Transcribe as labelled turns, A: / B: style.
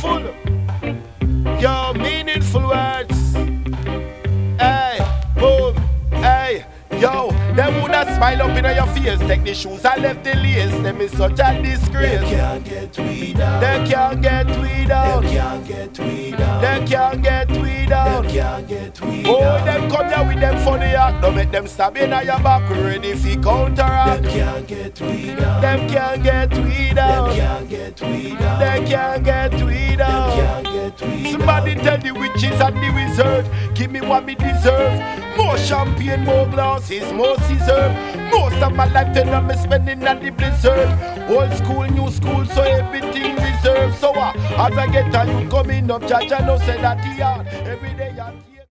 A: meaningful. Yo, meaningful words. Hey, boom, hey. Yo, them woulda smile up in your face. Take the shoes and left the lace. Them is such a disgrace.
B: They can't get we down.
A: They can't get we down.
B: They can't get we down.
A: They can't get we down.
B: They can't get we
A: Oh,
B: down.
A: them come here with them funny act. Don't make them stab in your back. Ready for counteract.
B: They can't get we down.
A: Them can't get we down.
B: They can't get we down.
A: They can't get we
B: They
A: down.
B: can't get we down.
A: Somebody tell the witches and the wizard, give me what me deserve. More champagne, more glasses, more scissor. Most of my life then I'm spending at the blizzard. Old school, new school, so everything reserved. So as I get a you coming up, judge I know say that he hard. Every day I